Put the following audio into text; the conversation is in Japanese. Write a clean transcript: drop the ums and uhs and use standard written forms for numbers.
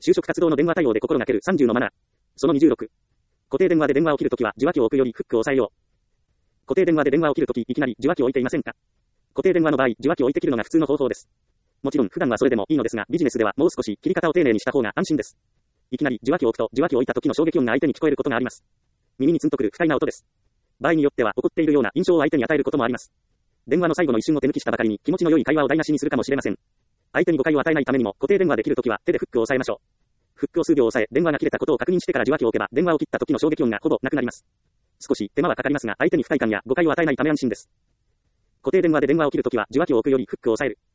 就職活動の電話対応で心がける30のマナー。その26。固定電話で電話を切るときは受話器を置くよりフックを押さえよう。固定電話で電話を切るとき、いきなり受話器を置いていませんか？固定電話の場合、受話器を置いて切るのが普通の方法です。もちろん普段はそれでもいいのですが、ビジネスではもう少し切り方を丁寧にした方が安心です。いきなり受話器を置くと、受話器を置いた時の衝撃音が相手に聞こえることがあります。耳にツンとくる不快な音です。場合によっては怒っているような印象を相手に与えることもあります。電話の最後の一瞬を手抜きしたばかりに気持ちの良い会話を台無しにするかもしれません。相手に誤解を与えないためにも固定電話で切るときは手でフックを押さえましょう。フックを数秒押さえ、電話が切れたことを確認してから受話器を置けば、電話を切った時の衝撃音がほぼなくなります。少し手間はかかりますが、相手に不快感や誤解を与えないため安心です。固定電話で電話を切るときは受話器を置くよりフックを押さえる。